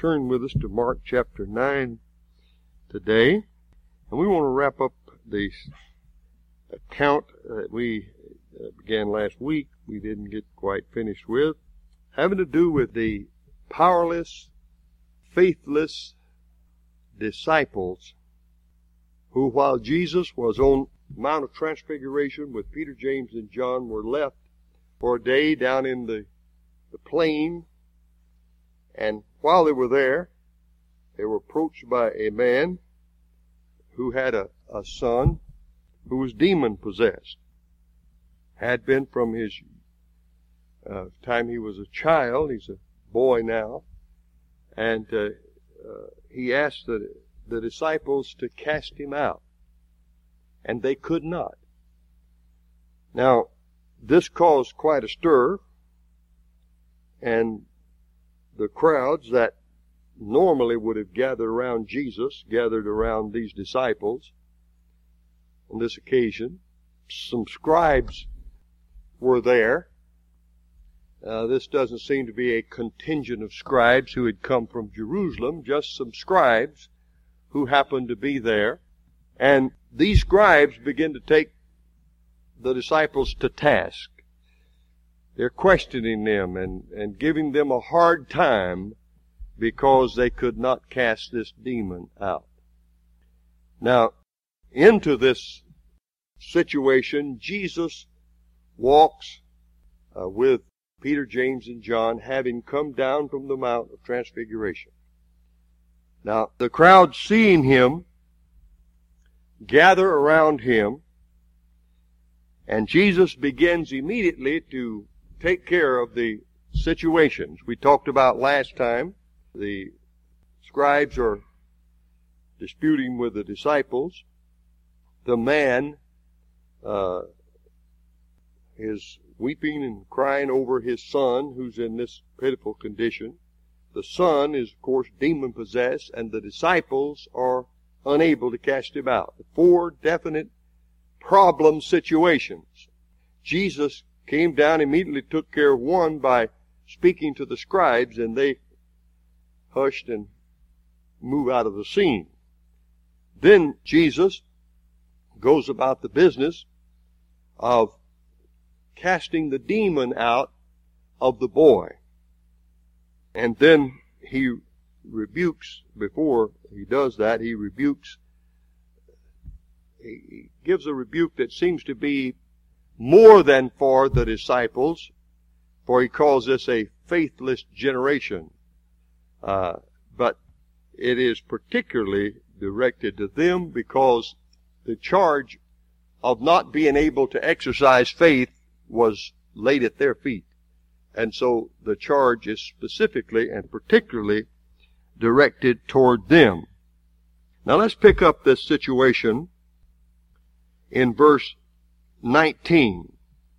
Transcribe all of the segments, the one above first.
turn with us to Mark chapter 9 today. And we want to wrap up the account that we began last week. We didn't get quite finished with, having to do with the powerless, faithless disciples who, while Jesus was on the Mount of Transfiguration with Peter, James, and John, were left for a day down in the plain. And while they were there, they were approached by a man who had a son who was demon-possessed. Had been from his time he was a child. He's a boy now. And he asked the disciples to cast him out. And they could not. Now, this caused quite a stir. And the crowds that normally would have gathered around Jesus, gathered around these disciples on this occasion. Some scribes were there. This doesn't seem to be a contingent of scribes who had come from Jerusalem, just some scribes who happened to be there. And these scribes begin to take the disciples to task. They're questioning them and giving them a hard time because they could not cast this demon out. Now, into this situation, Jesus walks with Peter, James, and John, having come down from the Mount of Transfiguration. Now, the crowd, seeing him, gather around him, and Jesus begins immediately to take care of the situations. We talked about last time, the scribes are disputing with the disciples. The man is weeping and crying over his son who's in this pitiful condition. The son is, of course, demon-possessed, and the disciples are unable to cast him out. 4 definite problem situations. Jesus came down, immediately took care of one by speaking to the scribes, and they hushed and moved out of the scene. Then Jesus goes about the business of casting the demon out of the boy. And then he rebukes, before he does that, he gives a rebuke that seems to be more than for the disciples, for he calls this a faithless generation. But it is particularly directed to them because the charge of not being able to exercise faith was laid at their feet. And so the charge is specifically and particularly directed toward them. Now let's pick up this situation in verse 19.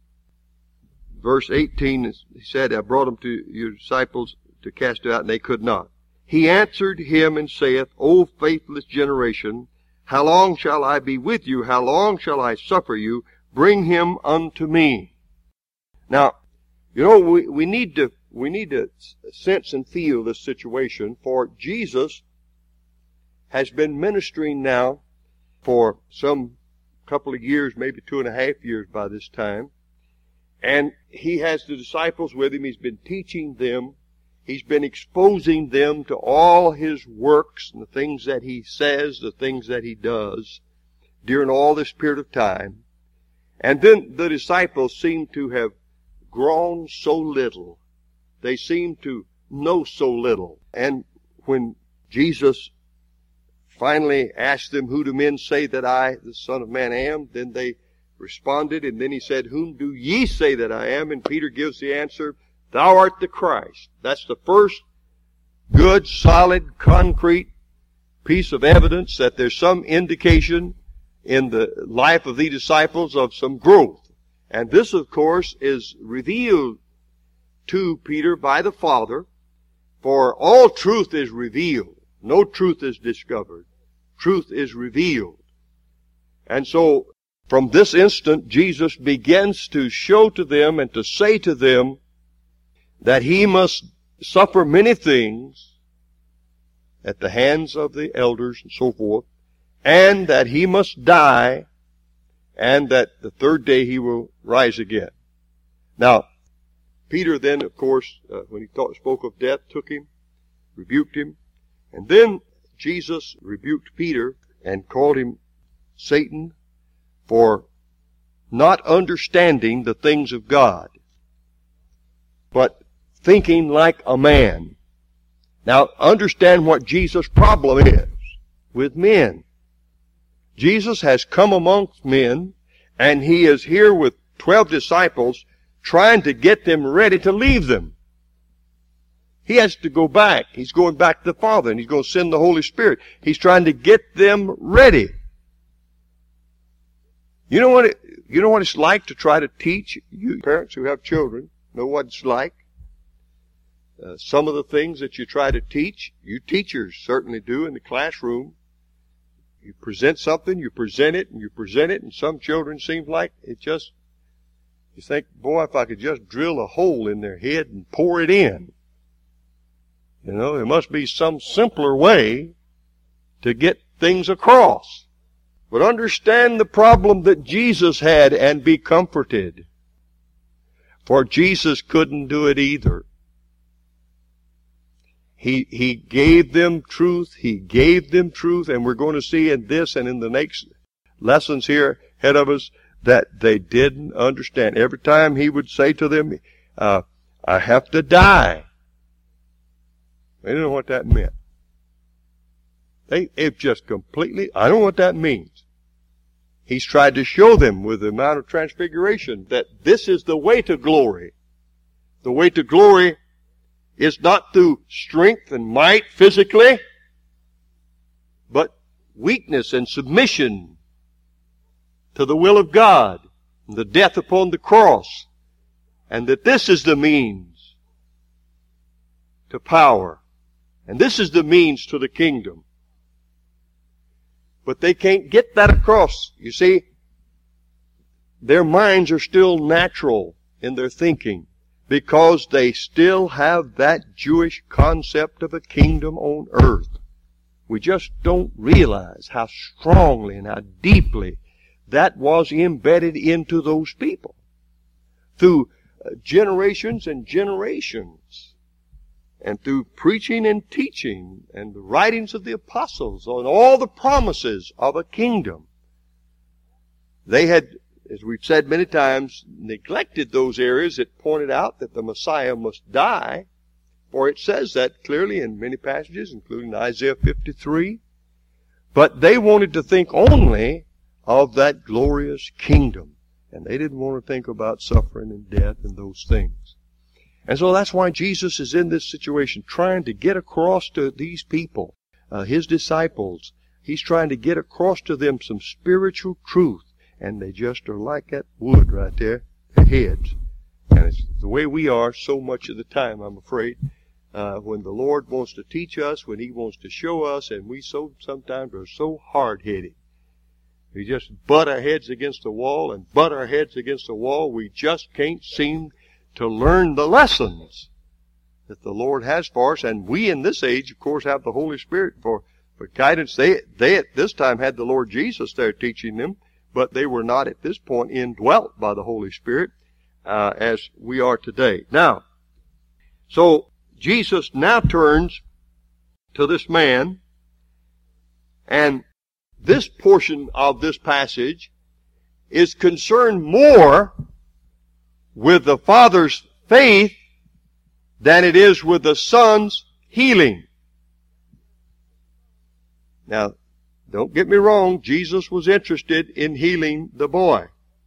Verse 18, he said, I brought them to your disciples to cast it out, and they could not. He answered him and saith, O faithless generation, how long shall I be with you? How long shall I suffer you? Bring him unto me. Now, you know, we need to sense and feel this situation, for Jesus has been ministering now for some couple of years, maybe 2.5 years by this time. And he has the disciples with him. He's been teaching them. He's been exposing them to all his works and the things that he says, the things that he does during all this period of time. And then the disciples seem to have grown so little. They seem to know so little. And when Jesus finally asked them, who do men say that I, the Son of Man, am? Then they responded, and then he said, whom do ye say that I am? And Peter gives the answer, thou art the Christ. That's the first good, solid, concrete piece of evidence that there's some indication in the life of the disciples of some growth. And this, of course, is revealed to Peter by the Father, for all truth is revealed. No truth is discovered. Truth is revealed. And so, from this instant, Jesus begins to show to them and to say to them that he must suffer many things at the hands of the elders and so forth, and that he must die, and that the third day he will rise again. Now, Peter then, of course, when he spoke of death, took him, rebuked him, and then Jesus rebuked Peter and called him Satan for not understanding the things of God, but thinking like a man. Now, understand what Jesus' problem is with men. Jesus has come amongst men, and he is here with 12 disciples trying to get them ready to leave them. He has to go back. He's going back to the Father, and he's going to send the Holy Spirit. He's trying to get them ready. You know what it's like to try to teach? You parents who have children know what it's like. Some of the things that you try to teach, you teachers certainly do in the classroom. You present something, you present it, and some children seem like it just, you think, boy, if I could just drill a hole in their head and pour it in. You know, there must be some simpler way to get things across. But understand the problem that Jesus had and be comforted. For Jesus couldn't do it either. He gave them truth. He gave them truth. And we're going to see in this and in the next lessons here ahead of us that they didn't understand. Every time he would say to them, I have to die. They didn't know what that meant. It just completely, I don't know what that means. He's tried to show them with the Mount of Transfiguration that this is the way to glory. The way to glory is not through strength and might physically, but weakness and submission to the will of God, and the death upon the cross, and that this is the means to power, and this is the means to the kingdom. But they can't get that across. You see, their minds are still natural in their thinking, because they still have that Jewish concept of a kingdom on earth. We just don't realize how strongly and how deeply that was embedded into those people through generations and generations, and through preaching and teaching and the writings of the apostles on all the promises of a kingdom. They had, as we've said many times, neglected those areas that pointed out that the Messiah must die. For it says that clearly in many passages, including Isaiah 53. But they wanted to think only of that glorious kingdom. And they didn't want to think about suffering and death and those things. And so that's why Jesus is in this situation, trying to get across to these people, his disciples. He's trying to get across to them some spiritual truth. And they just are like that wood right there, their heads. And it's the way we are so much of the time, I'm afraid, when the Lord wants to teach us, when he wants to show us, and we sometimes are so hard-headed. We just butt our heads against the wall and butt our heads against the wall. We just can't seem to learn the lessons that the Lord has for us. And we in this age, of course, have the Holy Spirit for guidance. They at this time had the Lord Jesus there teaching them, but they were not at this point indwelt by the Holy Spirit as we are today. Now, so Jesus now turns to this man, and this portion of this passage is concerned more with the Father's faith than it is with the Son's healing. Now, don't get me wrong, Jesus was interested in healing the boy.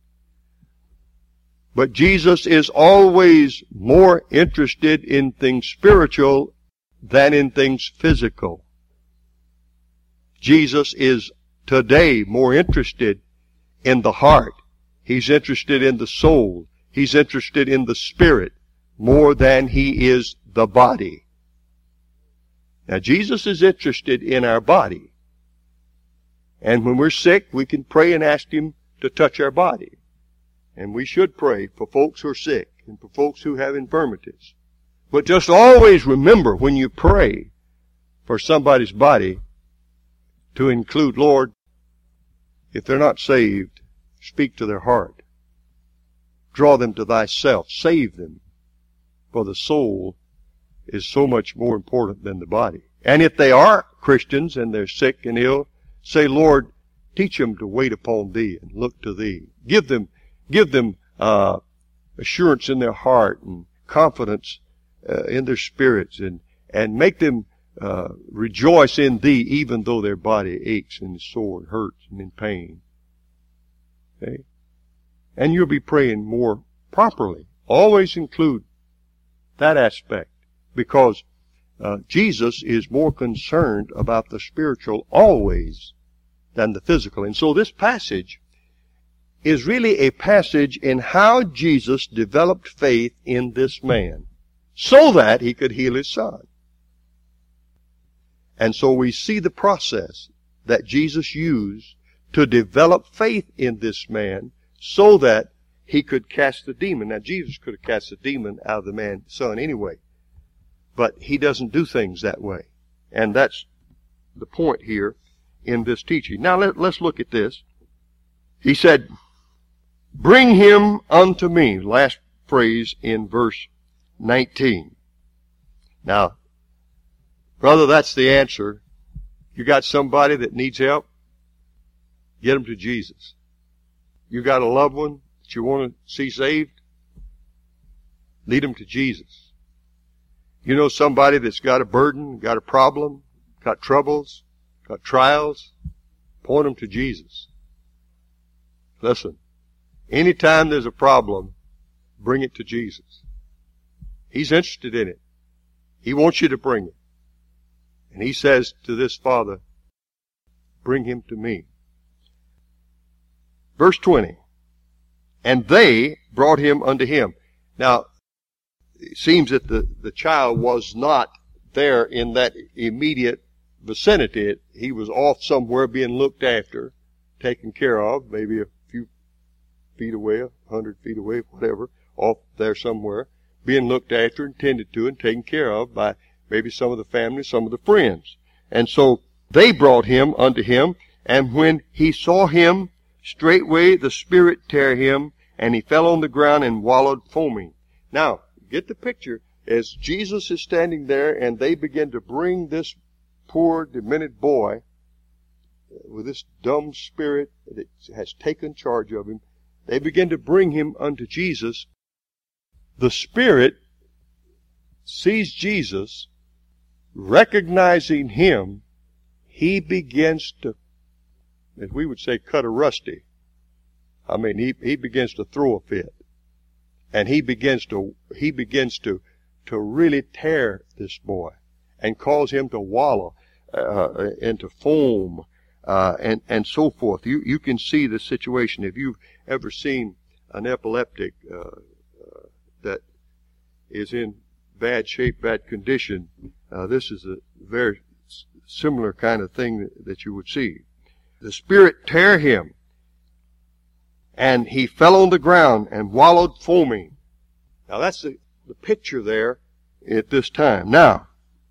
But Jesus is always more interested in things spiritual than in things physical. Jesus is today more interested in the heart. He's interested in the soul. He's interested in the spirit more than he is the body. Now, Jesus is interested in our body. And when we're sick, we can pray and ask him to touch our body. And we should pray for folks who are sick and for folks who have infirmities. But just always remember when you pray for somebody's body to include, Lord, if they're not saved, speak to their heart. Draw them to thyself. Save them. For the soul is so much more important than the body. And if they are Christians and they're sick and ill, say, Lord, teach them to wait upon thee and look to thee. Give them assurance in their heart and confidence in their spirits, and make them rejoice in thee even though their body aches and is sore and hurts and in pain. Okay? And you'll be praying more properly. Always include that aspect, because Jesus is more concerned about the spiritual always than the physical. And so this passage is really a passage in how Jesus developed faith in this man so that he could heal his son. And so we see the process that Jesus used to develop faith in this man so that he could cast the demon. Now, Jesus could have cast the demon out of the man's son anyway, but he doesn't do things that way. And that's the point here in this teaching. Now, let's look at this. He said, bring him unto me. Last phrase in verse 19. Now, brother, that's the answer. You got somebody that needs help? Get them to Jesus. You got a loved one that you want to see saved? Lead them to Jesus. You know somebody that's got a burden, got a problem, got troubles, got trials? Point them to Jesus. Listen, anytime there's a problem, bring it to Jesus. He's interested in it. He wants you to bring it. And he says to this father, bring him to me. Verse 20. And they brought him unto him. Now, it seems that the child was not there in that immediate vicinity. He was off somewhere being looked after, taken care of, maybe a few feet away, 100 feet away, whatever, off there somewhere, being looked after and tended to and taken care of by maybe some of the family, some of the friends. And so they brought him unto him, and when he saw him, straightway the spirit tear him, and he fell on the ground and wallowed foaming. Now, get the picture. As Jesus is standing there and they begin to bring this poor, demented boy with this dumb spirit that has taken charge of him, they begin to bring him unto Jesus. The spirit sees Jesus, recognizing him, he begins to, as we would say, cut a rusty. I mean, he begins to throw a fit. And he begins to really tear this boy and cause him to wallow and to foam and so forth. You can see the situation. If you've ever seen an epileptic that is in bad shape, bad condition, this is a very similar kind of thing that you would see. The spirit tear him, and he fell on the ground and wallowed foaming. Now that's the picture there at this time. Now,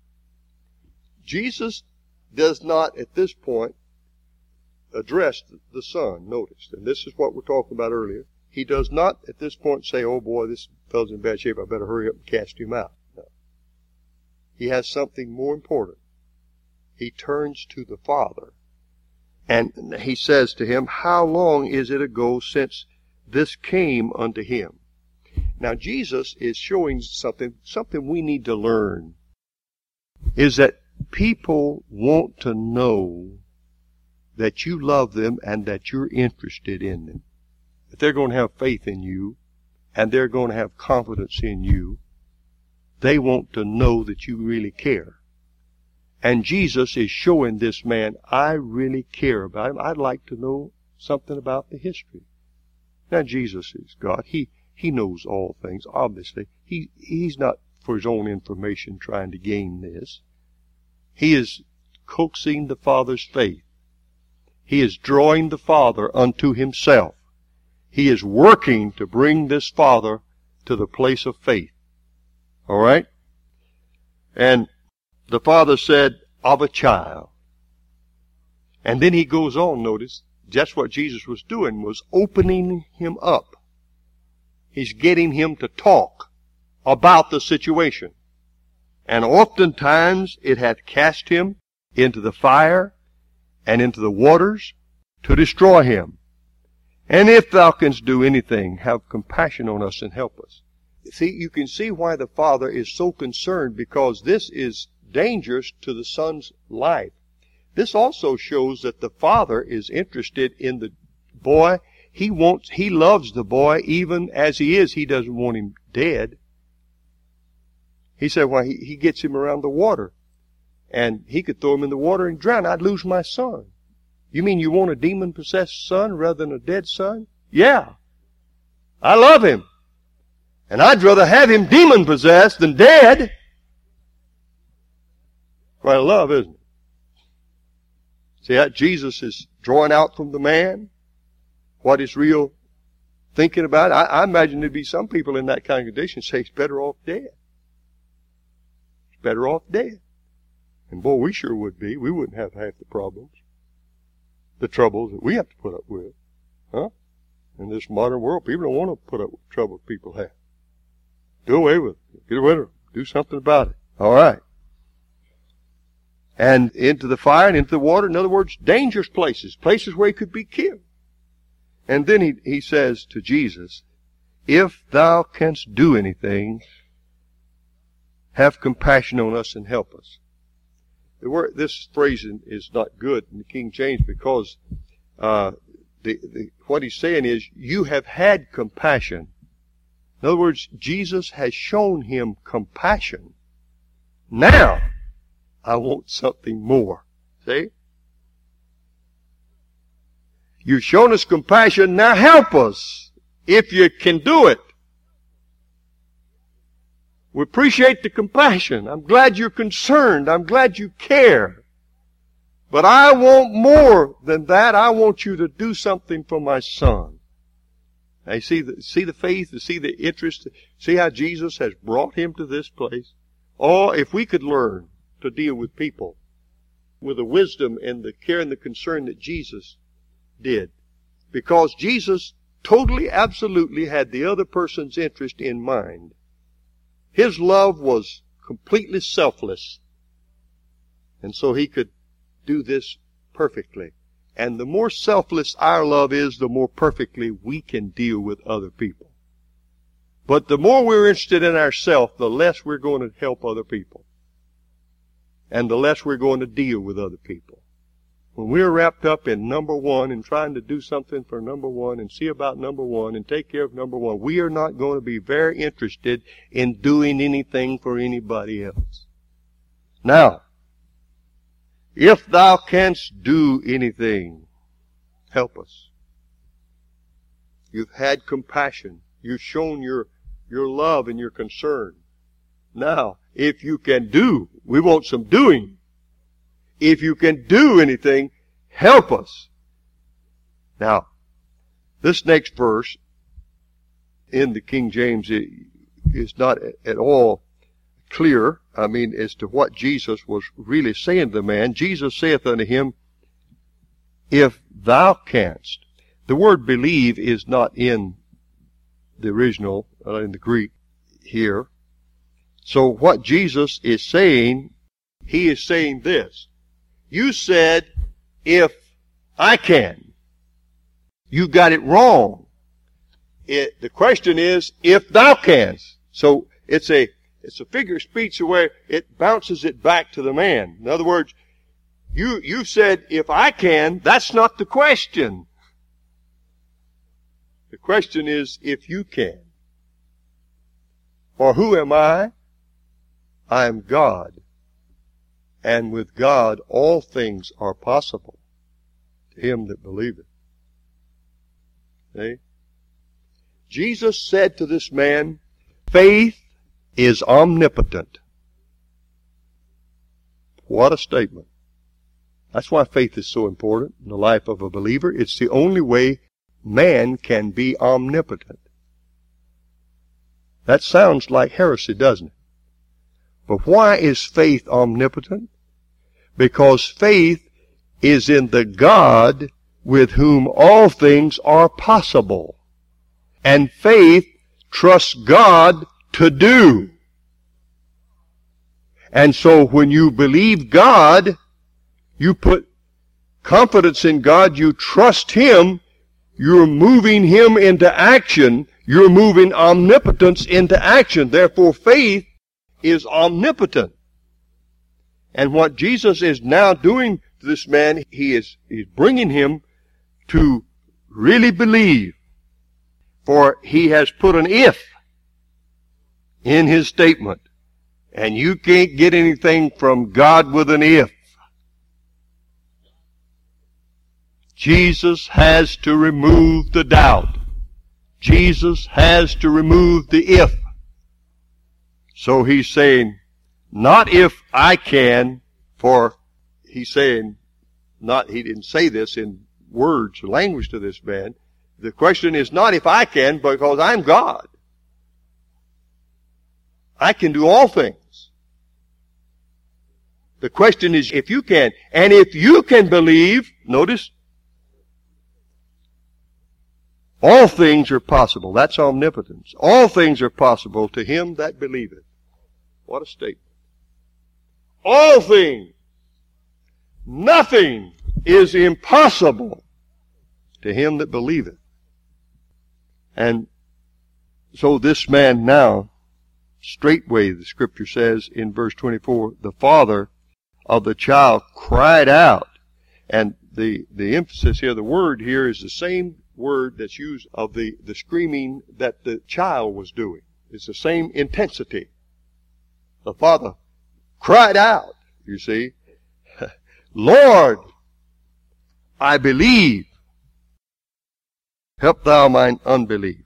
Jesus does not at this point address the son, notice. And this is what we're talking about earlier. He does not at this point say, oh boy, this fellow's in bad shape, I better hurry up and cast him out. No. He has something more important. He turns to the Father. And he says to him, how long is it ago since this came unto him? Now Jesus is showing something we need to learn, is that people want to know that you love them and that you're interested in them. That they're going to have faith in you and they're going to have confidence in you. They want to know that you really care. And Jesus is showing this man, I really care about him. I'd like to know something about the history. Now Jesus is God. He knows all things, obviously. He's not for his own information trying to gain this. He is coaxing the Father's faith. He is drawing the Father unto himself. He is working to bring this Father to the place of faith. All right? And the Father said, of a child. And then he goes on, notice, just what Jesus was doing, was opening him up. He's getting him to talk about the situation. And oftentimes it hath cast him into the fire and into the waters to destroy him. And if thou canst do anything, have compassion on us and help us. See, you can see why the father is so concerned, because this is dangerous to the son's life. This also shows that the father is interested in the boy. He loves the boy even as he is. He doesn't want him dead. He said, well, he gets him around the water, and he could throw him in the water and drown. I'd lose my son. You mean you want a demon-possessed son rather than a dead son? Yeah. I love him. And I'd rather have him demon-possessed than dead. Quite love, isn't it? See that Jesus is drawing out from the man what he's real thinking about. I imagine there'd be some people in that congregation say he's better off dead. He's better off dead. And boy, we sure would be. We wouldn't have half the problems, the troubles that we have to put up with. Huh? In this modern world, people don't want to put up with the trouble people have. Do away with it. Get rid of it. Do something about it. All right. And into the fire and into the water. In other words, dangerous places. Places where he could be killed. And then he says to Jesus, if thou canst do anything, have compassion on us and help us. This phrase is not good in the King James, because what he's saying is, you have had compassion. In other words, Jesus has shown him compassion. Now, I want something more. See? You've shown us compassion, now help us, if you can do it. We appreciate the compassion. I'm glad you're concerned. I'm glad you care. But I want more than that. I want you to do something for my son. Now, see the faith, see the interest, see how Jesus has brought him to this place. Oh, if we could learn to deal with people with the wisdom and the care and the concern that Jesus did. Because Jesus totally, absolutely had the other person's interest in mind. His love was completely selfless. And so he could do this perfectly. And the more selfless our love is, the more perfectly we can deal with other people. But the more we're interested in ourselves, the less we're going to help other people. And the less we're going to deal with other people. When we're wrapped up in number one and trying to do something for number one and see about number one and take care of number one, we are not going to be very interested in doing anything for anybody else. Now, if thou canst do anything, help us. You've had compassion. You've shown your love and your concern. Now, if you can do, we want some doing. If you can do anything, help us. Now, this next verse in the King James is not at all clear, as to what Jesus was really saying to the man. Jesus saith unto him, if thou canst. The word believe is not in the original, in the Greek here. So what Jesus is saying, he is saying this. You said, if I can. You got it wrong. The question is, if thou canst. So it's a figure of speech where it bounces it back to the man. In other words, you said, if I can. That's not the question. The question is, if you can. For who am I? I am God. And with God all things are possible to him that believeth. See? Jesus said to this man, faith is omnipotent. What a statement. That's why faith is so important in the life of a believer. It's the only way man can be omnipotent. That sounds like heresy, doesn't it? But why is faith omnipotent? because faith is in the God with whom all things are possible. And faith trusts God to do. And so when you believe God, you put confidence in God, you trust Him, you're moving Him into action, you're moving omnipotence into action. Therefore, faith is omnipotent. And what Jesus is now doing to this man, he's bringing him to really believe. For he has put an if in his statement. And you can't get anything from God with an if. Jesus has to remove the doubt. Jesus has to remove the if. So he's saying, not if I can, for he's saying, he didn't say this in words or language to this man. The question is not if I can, because I'm God. I can do all things. The question is if you can. And if you can believe, notice, all things are possible. That's omnipotence. All things are possible to him that believeth. What a statement. All things. Nothing is impossible to him that believeth. And so this man now, straightway, the scripture says in verse 24, the father of the child cried out. And the emphasis here, the word here is the same word that's used of the screaming that the child was doing. It's the same intensity. The father cried out, you see, Lord, I believe. Help thou mine unbelief.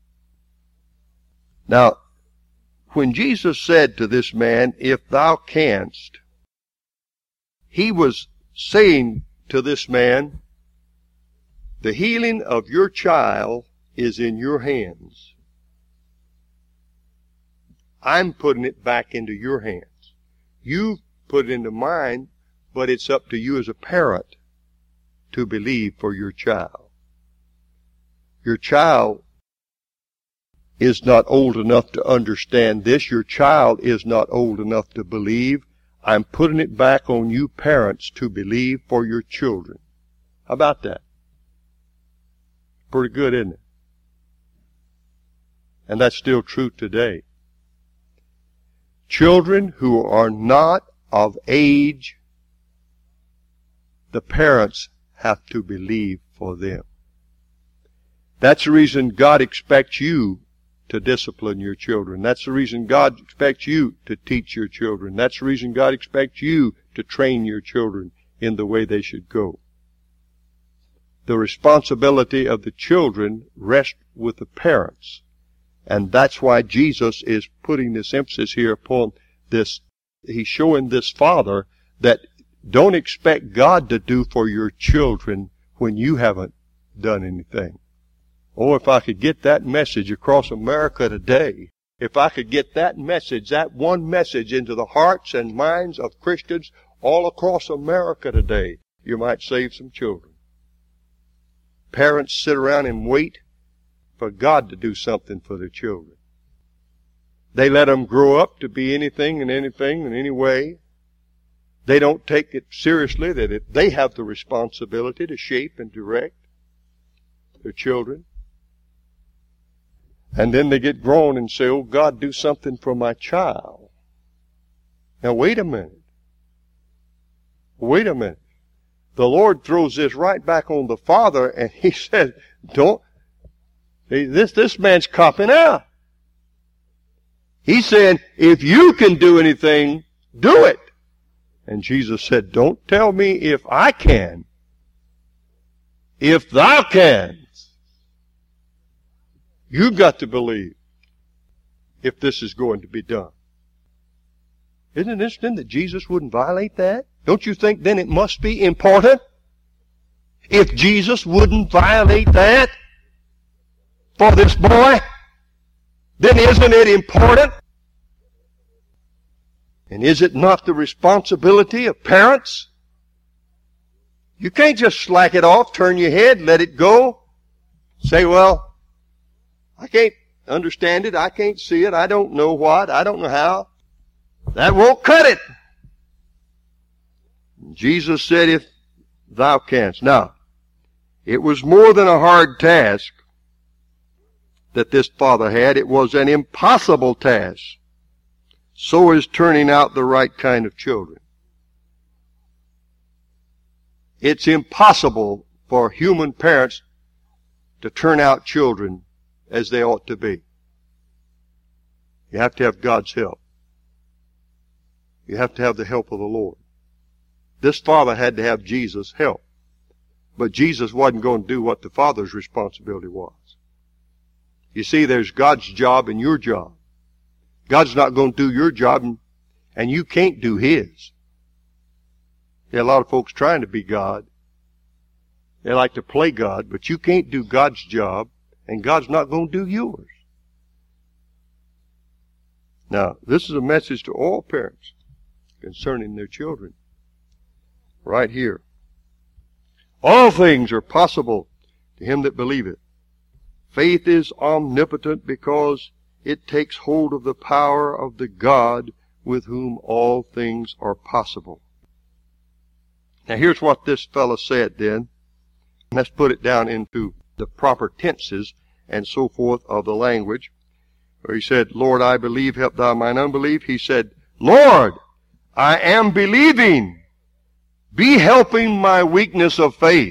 Now, when Jesus said to this man, if thou canst, he was saying to this man, the healing of your child is in your hands. I'm putting it back into your hands. You put it into mine, but it's up to you as a parent to believe for your child. Your child is not old enough to understand this. Your child is not old enough to believe. I'm putting it back on you parents to believe for your children. How about that? Pretty good, isn't it? And that's still true today. Children who are not of age, the parents have to believe for them. That's the reason God expects you to discipline your children. That's the reason God expects you to teach your children. That's the reason God expects you to train your children in the way they should go. The responsibility of the children rests with the parents. And that's why Jesus is putting this emphasis here upon this. He's showing this father that don't expect God to do for your children when you haven't done anything. Oh, if I could get that message across America today, if I could get that message, that one message into the hearts and minds of Christians all across America today, you might save some children. Parents sit around and wait for God to do something for their children. They let them grow up to be anything and anything in any way. They don't take it seriously that they have the responsibility to shape and direct their children. And then they get grown and say, oh, God, do something for my child. Now, wait a minute. Wait a minute. The Lord throws this right back on the father, and he says, this man's copping out. He's saying, if you can do anything, do it. And Jesus said, don't tell me if I can. If thou canst. You've got to believe if this is going to be done. Isn't it interesting that Jesus wouldn't violate that? Don't you think then it must be important? If Jesus wouldn't violate that for this boy, then isn't it important? And is it not the responsibility of parents? You can't just slack it off, turn your head, let it go. Say, well, I can't understand it, I can't see it, I don't know what, I don't know how. That won't cut it. Jesus said, if thou canst. Now, it was more than a hard task that this father had. It was an impossible task. So is turning out the right kind of children. It's impossible for human parents to turn out children as they ought to be. You have to have God's help. You have to have the help of the Lord. This father had to have Jesus' help. But Jesus wasn't going to do what the father's responsibility was. You see, there's God's job and your job. God's not going to do your job, and you can't do His. There are a lot of folks trying to be God. They like to play God, but you can't do God's job, and God's not going to do yours. Now, this is a message to all parents concerning their children. Right here. All things are possible to him that believeth. Faith is omnipotent because it takes hold of the power of the God with whom all things are possible. Now here's what this fellow said then. Let's put it down into the proper tenses and so forth of the language. Where he said, Lord, I believe, help thou mine unbelief. He said, Lord, I am believing. Be helping my weakness of faith.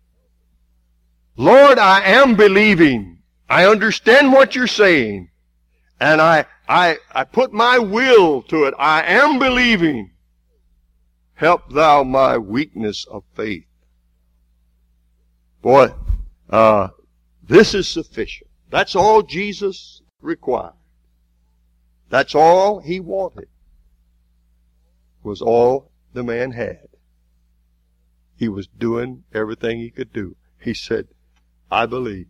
Lord, I am believing. I understand what you're saying. And I put my will to it. I am believing. Help thou my weakness of faith. Boy, this is sufficient. That's all Jesus required. That's all he wanted. Was all the man had. He was doing everything he could do. He said, I believe.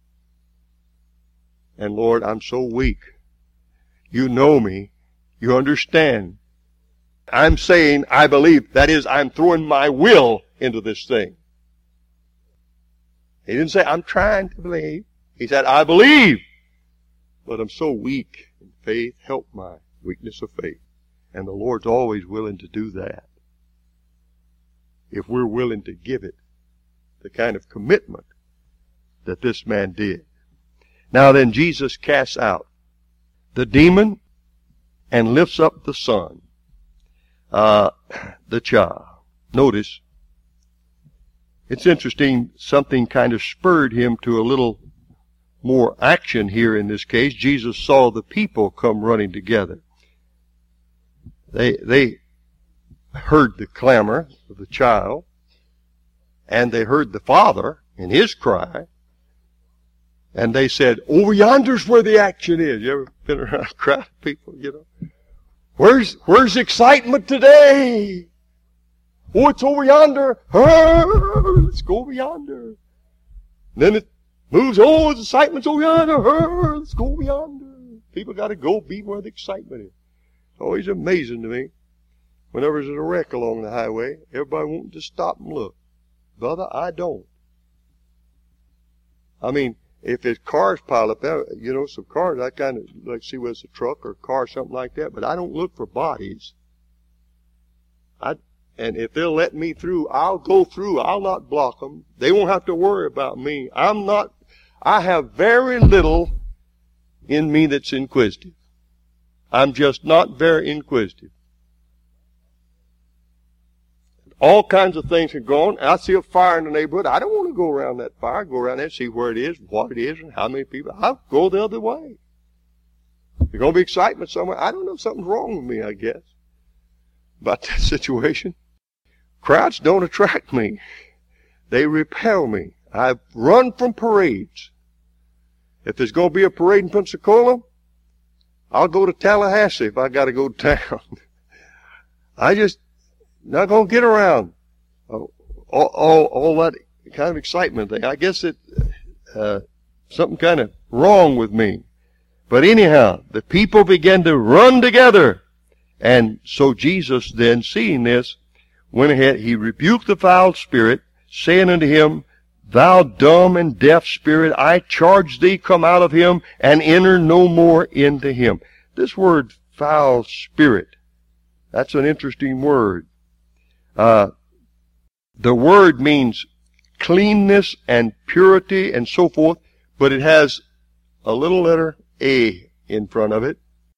And Lord, I'm so weak. You know me. You understand. I'm saying I believe. That is, I'm throwing my will into this thing. He didn't say, I'm trying to believe. He said, I believe. But I'm so weak in faith. Help my weakness of faith. And the Lord's always willing to do that. If we're willing to give it the kind of commitment that this man did. Now then, Jesus casts out the demon and lifts up the son, the child. Notice, it's interesting, something kind of spurred him to a little more action here in this case. Jesus saw the people come running together. They heard the clamor of the child, and they heard the father in his cry, and they said, over yonder's where the action is. You ever been around a crowd of people, you know? Where's excitement today? Oh, it's over yonder. Oh, let's go over yonder. And then it moves, oh, the excitement's over yonder. Oh, let's go over yonder. People got to go be where the excitement is. It's always amazing to me. Whenever there's a wreck along the highway, everybody wanting to stop and look. Brother, I don't. I mean, if it's cars piled up there, you know, some cars, I kind of like to see whether it's a truck or a car or something like that, but I don't look for bodies. And if they'll let me through, I'll go through. I'll not block them. They won't have to worry about me. I have very little in me that's inquisitive. I'm just not very inquisitive. All kinds of things are going. I see a fire in the neighborhood. I don't want to go around that fire. Go around there, see where it is, what it is, and how many people. I'll go the other way. There's going to be excitement somewhere. I don't know. Something's wrong with me, I guess, about that situation. Crowds don't attract me. They repel me. I run from parades. If there's going to be a parade in Pensacola, I'll go to Tallahassee if I got to go to town. I just not going to get around all that kind of excitement thing. I guess it something kind of wrong with me. But anyhow, the people began to run together, And so Jesus then, seeing this, went ahead, he rebuked the foul spirit, saying unto him, Thou dumb and deaf spirit, I charge thee, come out of him, and enter no more into him. This word, foul spirit, that's an interesting word. The word means cleanness and purity and so forth, but it has a little letter A in front of it,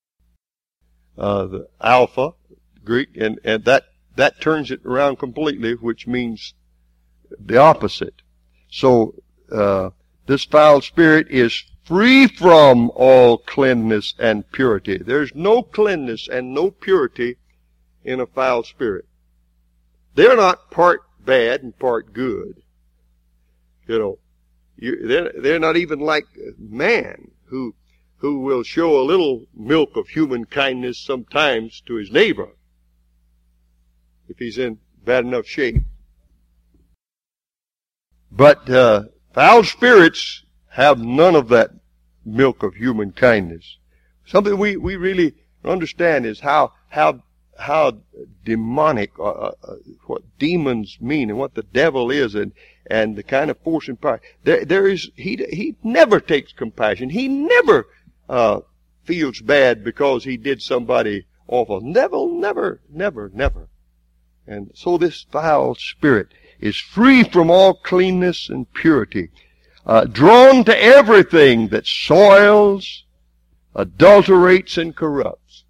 the alpha, Greek, and that turns it around completely, which means the opposite. So this foul spirit is free from all cleanness and purity. There's no cleanness and no purity in a foul spirit. They're not part bad and part good. You know, they're not even like man who will show a little milk of human kindness sometimes to his neighbor if he's in bad enough shape. But foul spirits have none of that milk of human kindness. Something we really understand is how demonic, what demons mean and what the devil is, and the kind of force and power. He never takes compassion. He never feels bad because he did somebody awful. Never. And so this foul spirit is free from all cleanness and purity, drawn to everything that soils, adulterates, and corrupts.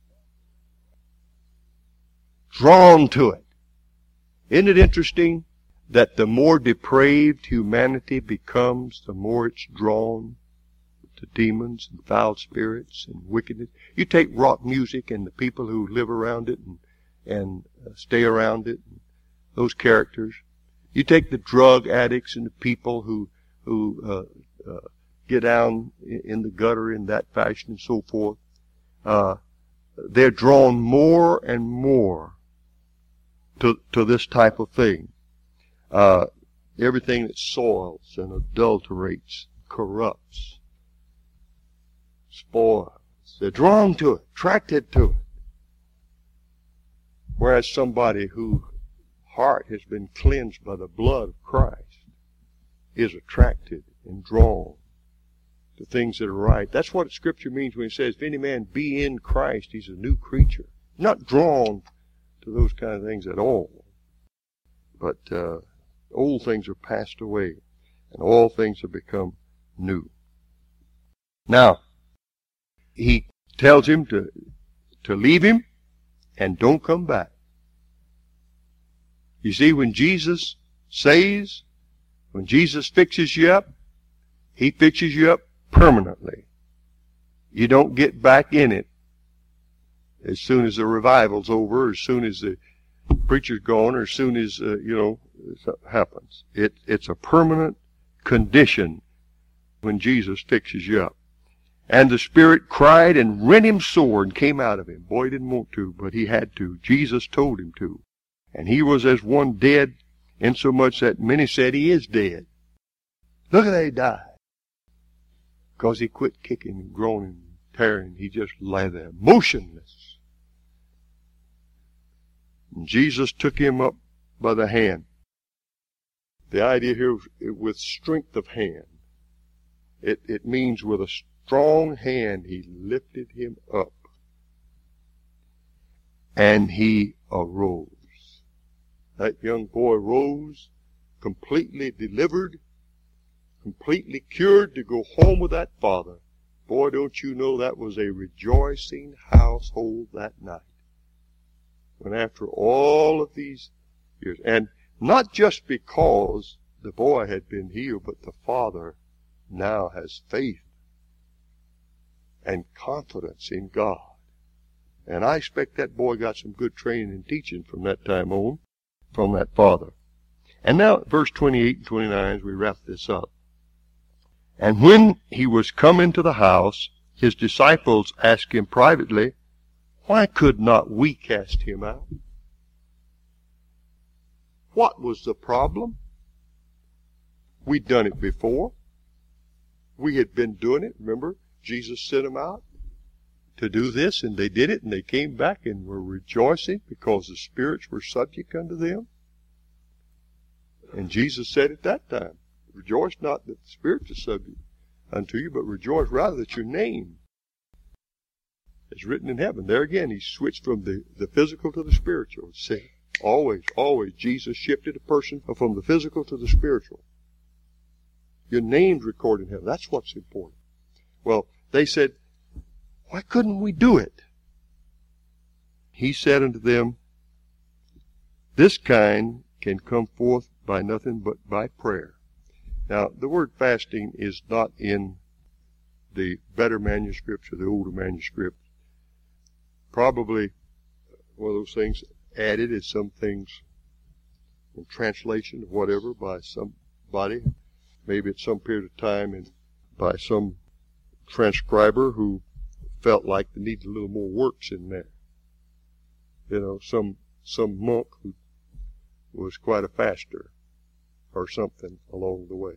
Drawn to it. Isn't it interesting that the more depraved humanity becomes, the more it's drawn to demons and foul spirits and wickedness? You take rock music and the people who live around it and stay around it, and those characters. You take the drug addicts and the people who get down in the gutter in that fashion and so forth. They're drawn more and more to this type of thing. Everything that soils and adulterates, corrupts, spoils. They're drawn to it, attracted to it. Whereas somebody whose heart has been cleansed by the blood of Christ is attracted and drawn to things that are right. That's what Scripture means when it says, if any man be in Christ, he's a new creature. Not drawn to those kind of things at all. But old things are passed away, and all things have become new. Now, he tells him to leave him and don't come back. You see, when Jesus saves, when Jesus fixes you up, he fixes you up permanently. You don't get back in it as soon as the revival's over, as soon as the preacher's gone, or as soon as, something happens. It's a permanent condition when Jesus fixes you up. And the Spirit cried and rent him sore and came out of him. Boy, he didn't want to, but he had to. Jesus told him to. And he was as one dead, insomuch that many said he is dead. Look at that, he died. Because he quit kicking and groaning and tearing. He just lay there, motionless. And Jesus took him up by the hand. The idea here is with strength of hand. It means with a strong hand he lifted him up. And he arose. That young boy rose, completely delivered, completely cured to go home with that father. Boy, don't you know that was a rejoicing household that night. When after all of these years, and not just because the boy had been healed, but the father now has faith and confidence in God. And I expect that boy got some good training and teaching from that time on, from that father. And now, verse 28 and 29, as we wrap this up. And when he was come into the house, his disciples asked him privately, why could not we cast him out? What was the problem? We'd done it before. We had been doing it. Remember, Jesus sent him out to do this, and they did it, and they came back and were rejoicing because the spirits were subject unto them. And Jesus said at that time, rejoice not that the spirits are subject unto you, but rejoice rather that your name is written in heaven. There again, he switched from the physical to the spiritual. See, always, Jesus shifted a person from the physical to the spiritual. Your name's recorded in heaven. That's what's important. Well, they said, why couldn't we do it? He said unto them, this kind can come forth by nothing but by prayer. Now, the word fasting is not in the better manuscripts or the older manuscripts. Probably one of those things added is some things in translation or whatever by somebody, maybe at some period of time, and by some transcriber who felt like they needed a little more works in there. You know, some monk who was quite a faster or something along the way.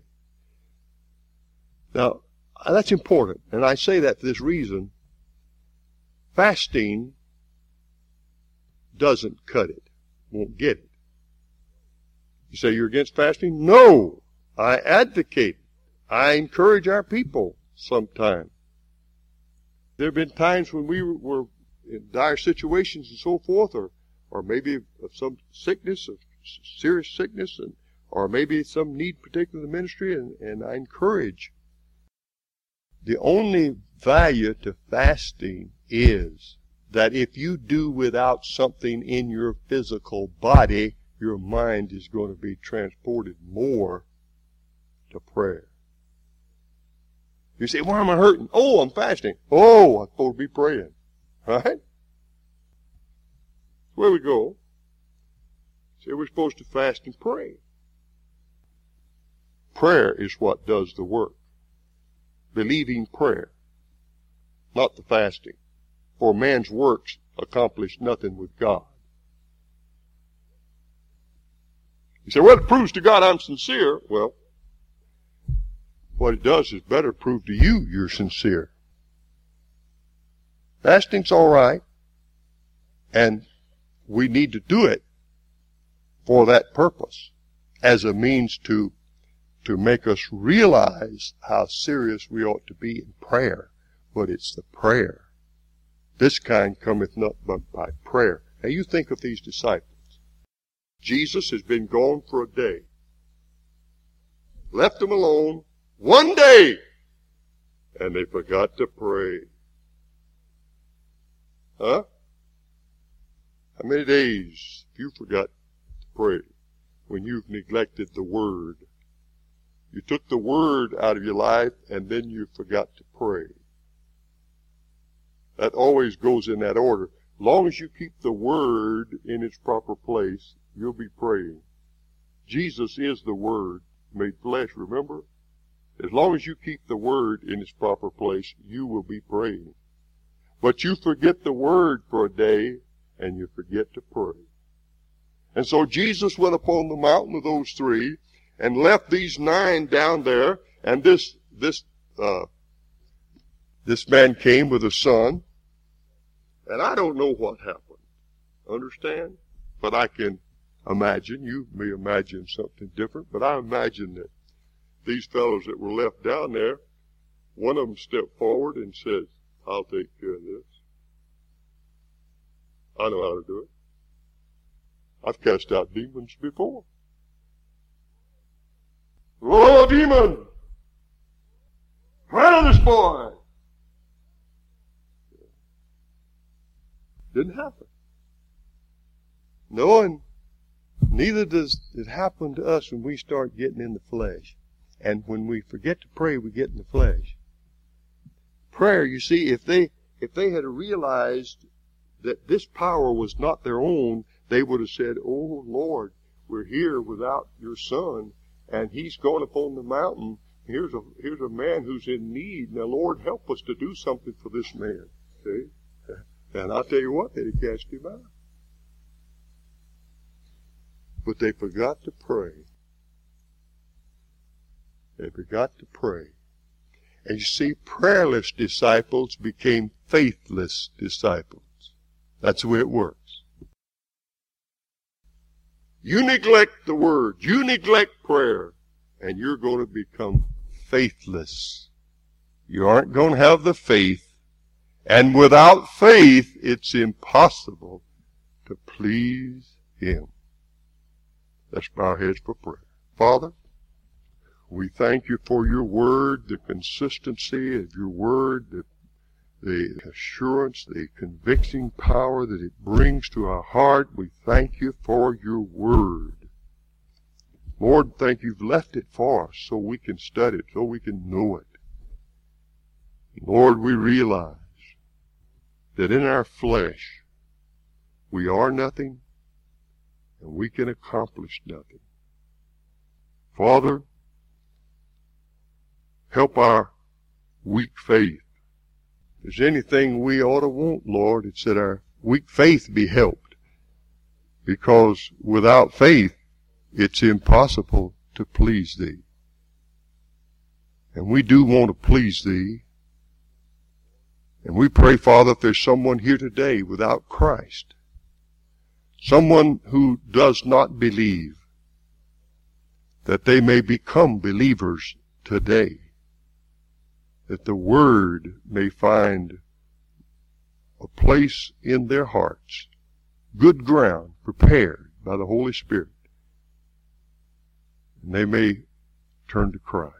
Now, that's important, and I say that for this reason. Fasting doesn't cut it, won't get it. You say you're against fasting? No, I advocate it. I encourage our people sometimes. There have been times when we were in dire situations and so forth, or maybe of some sickness, of serious sickness, or maybe some need particular in the ministry, and I encourage. The only value to fasting is that if you do without something in your physical body, your mind is going to be transported more to prayer. You say, why am I hurting? Oh, I'm fasting. Oh, I'm supposed to be praying. Right? Where we go. Say we're supposed to fast and pray. Prayer is what does the work. Believing prayer, not the fasting. For man's works accomplish nothing with God. You say, well, it proves to God I'm sincere. Well, what it does is better prove to you you're sincere. Fasting's all right, and we need to do it for that purpose, as a means to make us realize how serious we ought to be in prayer. But it's the prayer. This kind cometh not but by prayer. Now you think of these disciples. Jesus has been gone for a day. Left them alone one day. And they forgot to pray. Huh? How many days have you forgot to pray when you've neglected the Word? You took the Word out of your life and then you forgot to pray. That always goes in that order. As long as you keep the Word in its proper place, you'll be praying. Jesus is the Word made flesh, remember? As long as you keep the Word in its proper place, you will be praying. But you forget the Word for a day, and you forget to pray. And so Jesus went upon the mountain with those three, and left these 9 down there, and this man came with a son, and I don't know what happened. Understand? But I can imagine, you may imagine something different, but I imagine that these fellows that were left down there, one of them stepped forward and said, I'll take care of this. I know how to do it. I've cast out demons before. Oh, demon! Right on this boy! Didn't happen. No, and neither does it happen to us when we start getting in the flesh. And when we forget to pray, we get in the flesh. Prayer, you see, if they had realized that this power was not their own, they would have said, oh, Lord, we're here without your son, and he's gone upon the mountain. Here's a man who's in need. Now, Lord, help us to do something for this man. See? And I'll tell you what, they'd have cast him out. But they forgot to pray. They forgot to pray. And you see, prayerless disciples became faithless disciples. That's the way it works. You neglect the word, you neglect prayer, and you're going to become faithless. You aren't going to have the faith, and without faith, it's impossible to please Him. Let's bow our heads for prayer. Father, we thank you for your word, the consistency of your word, the assurance, the convicting power that it brings to our heart. We thank you for your word. Lord, thank you've left it for us so we can study it, so we can know it. Lord, we realize that in our flesh we are nothing and we can accomplish nothing. Father, help our weak faith. If there's anything we ought to want, Lord, it's that our weak faith be helped. Because without faith, it's impossible to please Thee. And we do want to please Thee. And we pray, Father, if there's someone here today without Christ, someone who does not believe, that they may become believers today, that the Word may find a place in their hearts, good ground prepared by the Holy Spirit, and they may turn to Christ.